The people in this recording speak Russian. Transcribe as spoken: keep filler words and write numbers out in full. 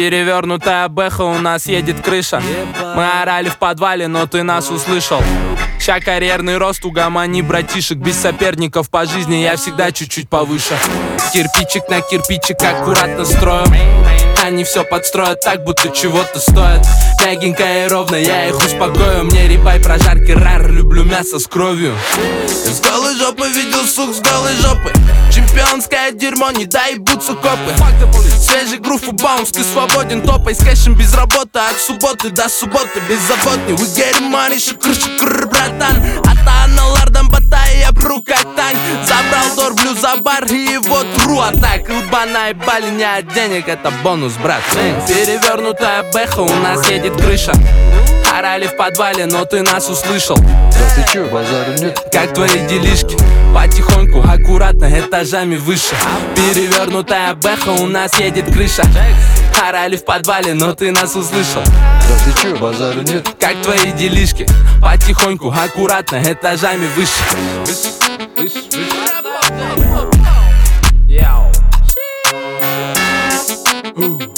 Перевернутая бэха, у нас едет крыша. Мы орали в подвале, но ты нас услышал. Ща карьерный рост, угомони братишек. Без соперников по жизни я всегда чуть-чуть повыше. Кирпичик на кирпичик аккуратно строю. Они все подстроят так, будто чего-то стоят. Мягенько и ровно, я их успокою. Мне рибай, прожарки, рар, люблю мясо с кровью. С голой жопы видел сук с голой жопы. Чемпионское дерьмо, не дай бутся копы. Свежий грув у баунс, ты свободен, топай. С кэшем без работы, от субботы до субботы беззаботный. We getting money, шикр, шикр, братан. Атана, лардом, батай, я пру как танк. Забрал дорблю за бар и его тру. А так, лба наебали не от денег, это бонус, брат. Перевернутая бэха, у нас едет крыша. Орали в подвале, но ты нас услышал. Да ты чё, базару нет? Как твои делишки? Потихоньку, аккуратно, этажами выше. Перевернутая бэха, у нас едет крыша. Орали в подвале, но ты нас услышал. Да ты чё, базару нет? Как твои делишки? Потихоньку, аккуратно, этажами выше. Выше, выше, выше.